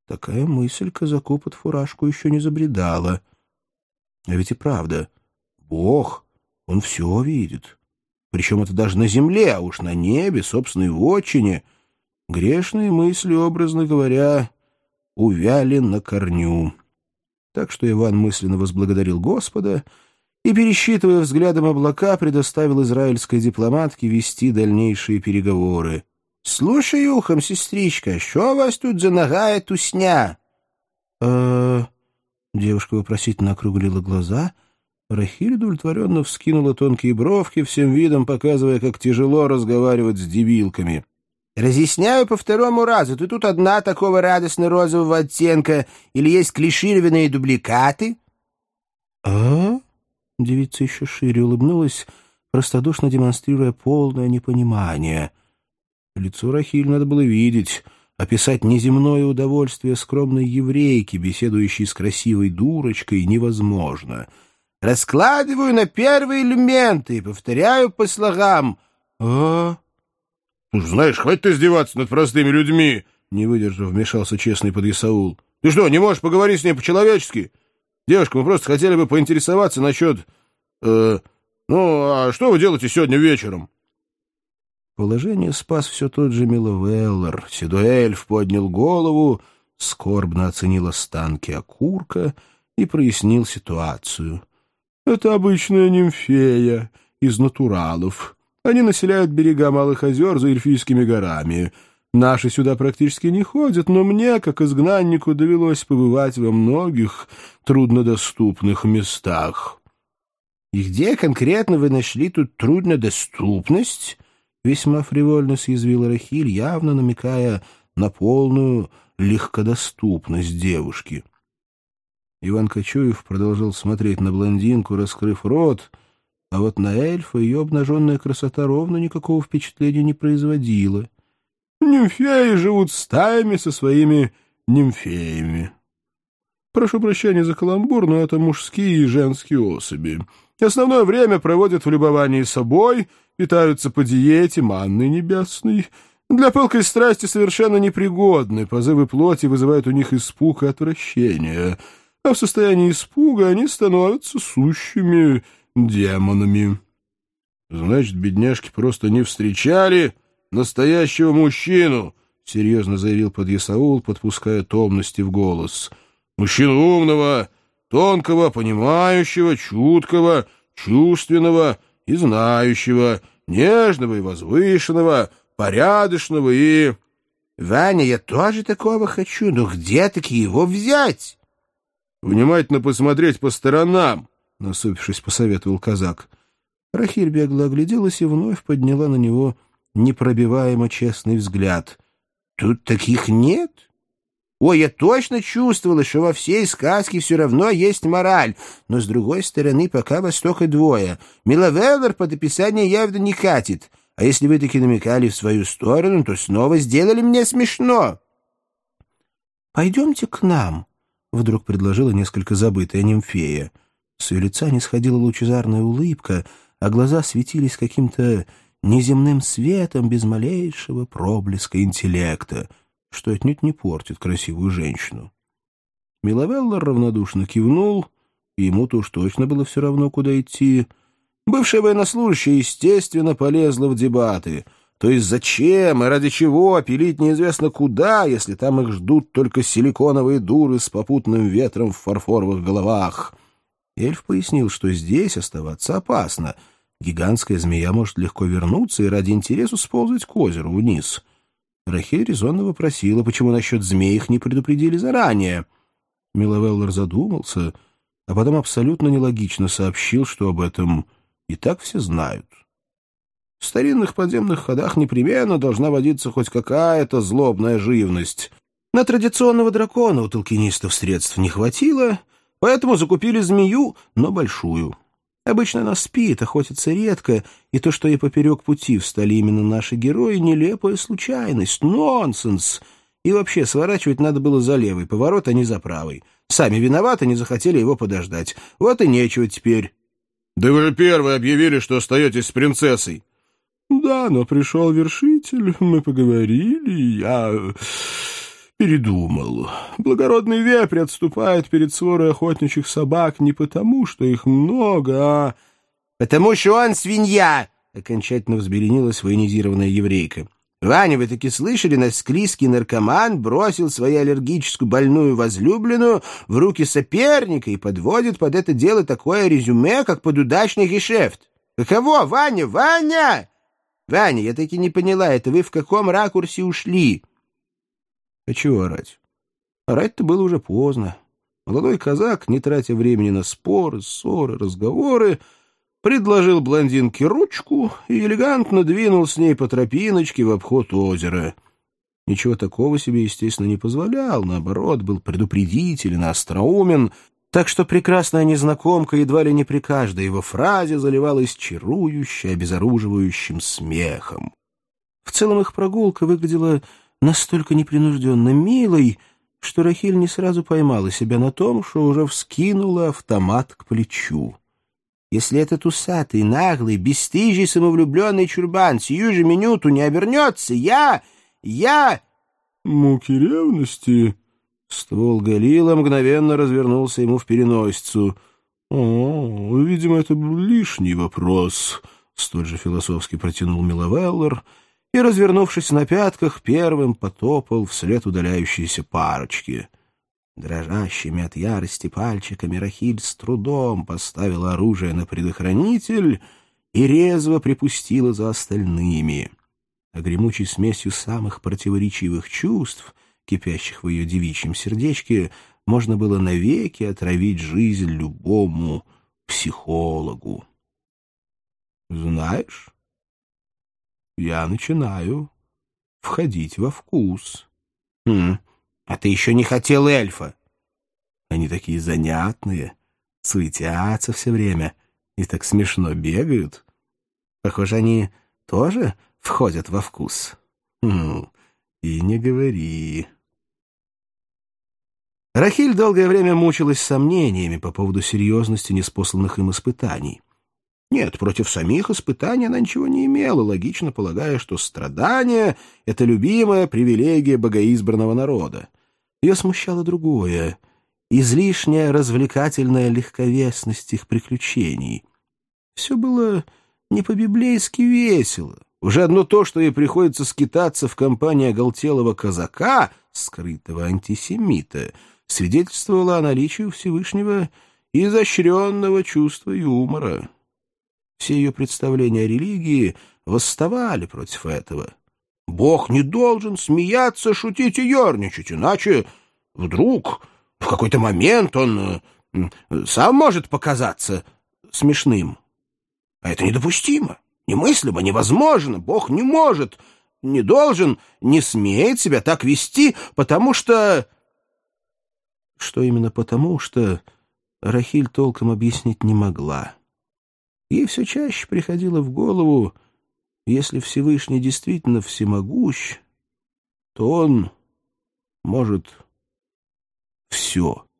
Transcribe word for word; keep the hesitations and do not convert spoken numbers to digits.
Такая мысль казаку под фуражку еще не забредала. А ведь и правда, Бог, он все видит. Причем это даже на земле, а уж на небе, собственной вотчине. Грешные мысли, образно говоря, увяли на корню. Так что Иван мысленно возблагодарил Господа и, пересчитывая взглядом облака, предоставил израильской дипломатке вести дальнейшие переговоры. — Слушай ухом, сестричка, что у вас тут за нагая тусня? э Девушка вопросительно округлила глаза. Рахиль удовлетворенно вскинула тонкие бровки, всем видом показывая, как тяжело разговаривать с дебилками. — Разъясняю по второму разу. Ты тут одна такого радостно-розового оттенка или есть клишированные дубликаты? — А? — девица еще шире улыбнулась, простодушно демонстрируя полное непонимание. Лицо Рахиль надо было видеть, описать неземное удовольствие скромной еврейки, беседующей с красивой дурочкой, невозможно. Раскладываю на первые элементы и повторяю по слогам. А? Ну, знаешь, хватит издеваться над простыми людьми, не выдержав, вмешался честный подъясаул. Ты что, не можешь поговорить с ней по-человечески? Девушка, мы просто хотели бы поинтересоваться насчет... Э, ну, а что вы делаете сегодня вечером? Положение спас все тот же Миловеллар. Седой эльф поднял голову, скорбно оценил останки окурка и прояснил ситуацию. Это обычная нимфея из натуралов. Они населяют берега Малых озер за Эльфийскими горами. Наши сюда практически не ходят, но мне, как изгнаннику, довелось побывать во многих труднодоступных местах. — И где конкретно вы нашли тут труднодоступность? — весьма фривольно съязвила Рахиль, явно намекая на полную легкодоступность девушки. Иван Кочуев продолжал смотреть на блондинку, раскрыв рот, а вот на эльфа ее обнаженная красота ровно никакого впечатления не производила. Нимфеи живут стаями со своими нимфеями. Прошу прощения за каламбур, но это мужские и женские особи. Основное время проводят в любовании собой, питаются по диете манной небесной. Для пылкой страсти совершенно непригодны, позывы плоти вызывают у них испуг и отвращение, а в состоянии испуга они становятся сущими демонами. Значит, бедняжки просто не встречали настоящего мужчину, — серьезно заявил подъясаул, подпуская томности в голос. Мужчину умного, тонкого, понимающего, чуткого, чувственного и знающего, нежного и возвышенного, порядочного и... — Ваня, я тоже такого хочу, но где-таки его взять? — Внимательно посмотреть по сторонам, — насупившись, посоветовал казак. Рахиль бегло огляделась и вновь подняла на него непробиваемо честный взгляд. — Тут таких нет? Ой, я точно чувствовала, что во всей сказке все равно есть мораль, но, с другой стороны, пока вас только двое. Миловеллар под описание явно не катит, а если вы таки намекали в свою сторону, то снова сделали мне смешно. — Пойдемте к нам, — вдруг предложила несколько забытая нимфея. С ее лица не сходила лучезарная улыбка, а глаза светились каким-то неземным светом без малейшего проблеска интеллекта, что отнюдь не портит красивую женщину. Миловеллар равнодушно кивнул, и ему-то уж точно было все равно, куда идти. Бывшая военнослужащая, естественно, полезла в дебаты. То есть зачем и ради чего пилить неизвестно куда, если там их ждут только силиконовые дуры с попутным ветром в фарфоровых головах? Эльф пояснил, что здесь оставаться опасно. Гигантская змея может легко вернуться и ради интересу сползать к озеру вниз. Рахиль резонно вопросила, почему насчет змей их не предупредили заранее. Миловеллар задумался, а потом абсолютно нелогично сообщил, что об этом и так все знают. В старинных подземных ходах непременно должна водиться хоть какая-то злобная живность. На традиционного дракона у толкинистов средств не хватило, поэтому закупили змею, но большую. Обычно она спит, охотится редко, и то, что ей поперек пути встали именно наши герои, нелепая случайность, нонсенс. И вообще, сворачивать надо было за левый поворот, а не за правый. Сами виноваты, не захотели его подождать. Вот и нечего теперь. — Да вы же первые объявили, что остаетесь с принцессой. — Да, но пришел вершитель, мы поговорили, я передумал. Благородный вепрь отступает перед сворой охотничьих собак не потому, что их много, а... — Потому что он свинья! — окончательно взбеленилась военизированная еврейка. — Ваня, вы таки слышали, наш склизкий наркоман бросил свою аллергическую больную возлюбленную в руки соперника и подводит под это дело такое резюме, как под удачный гешефт. Каково, Ваня, Ваня? Ваня, я таки не поняла, это вы в каком ракурсе ушли? А чего орать? Орать-то было уже поздно. Молодой казак, не тратя времени на споры, ссоры, разговоры, предложил блондинке ручку и элегантно двинул с ней по тропиночке в обход озера. Ничего такого себе, естественно, не позволял, наоборот, был предупредителен, остроумен, так что прекрасная незнакомка едва ли не при каждой его фразе заливалась чарующе, обезоруживающим смехом. В целом их прогулка выглядела настолько непринужденно милой, что Рахиль не сразу поймала себя на том, что уже вскинула автомат к плечу. Если этот усатый, наглый, бесстыжий, самовлюбленный чурбан сию же минуту не обернется, я... я... Муки ревности... Ствол Галила мгновенно развернулся ему в переносицу. «О, видимо, это был лишний вопрос», — столь же философски протянул Миловеллер и, развернувшись на пятках, первым потопал вслед удаляющейся парочки. Дрожащими от ярости пальчиками Рахиль с трудом поставила оружие на предохранитель и резво припустила за остальными. А гремучей смесью самых противоречивых чувств, кипящих в ее девичьем сердечке, можно было навеки отравить жизнь любому психологу. «Знаешь, я начинаю входить во вкус». «Хм, а ты еще не хотел эльфа?» «Они такие занятные, суетятся все время и так смешно бегают. Похоже, они тоже входят во вкус». «Хм, и не говори». Рахиль долгое время мучилась сомнениями по поводу серьезности неспосланных им испытаний. Нет, против самих испытаний она ничего не имела, логично полагая, что страдание — это любимая привилегия богоизбранного народа. Ее смущало другое — излишняя развлекательная легковесность их приключений. Все было не по-библейски весело. Уже одно то, что ей приходится скитаться в компании оголтелого казака, скрытого антисемита, свидетельствовало о наличии у Всевышнего изощренного чувства юмора. Все ее представления о религии восставали против этого. Бог не должен смеяться, шутить и ерничать, иначе вдруг в какой-то момент он сам может показаться смешным. А это недопустимо, немыслимо, невозможно. Бог не может, не должен, не смеет себя так вести, потому что... Что именно потому, что Рахиль толком объяснить не могла. Ей все чаще приходило в голову, если Всевышний действительно всемогущ, то он может все.